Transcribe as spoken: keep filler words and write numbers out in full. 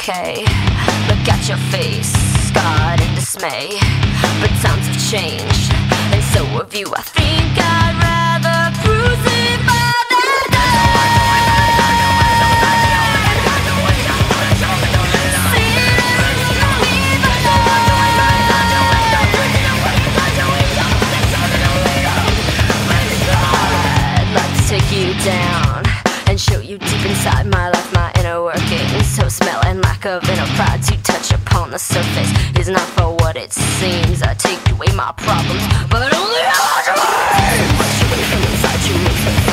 okay. Look at your face, scarred in dismay. But times have changed, and so have you. I think I'd rather crucify that I'd like to take you down and show you deep inside my life, my inner workings. So smelling lack of inner pride to touch upon the surface is not for what it seems. I take away my problems, but only how I dream. Push away from inside you.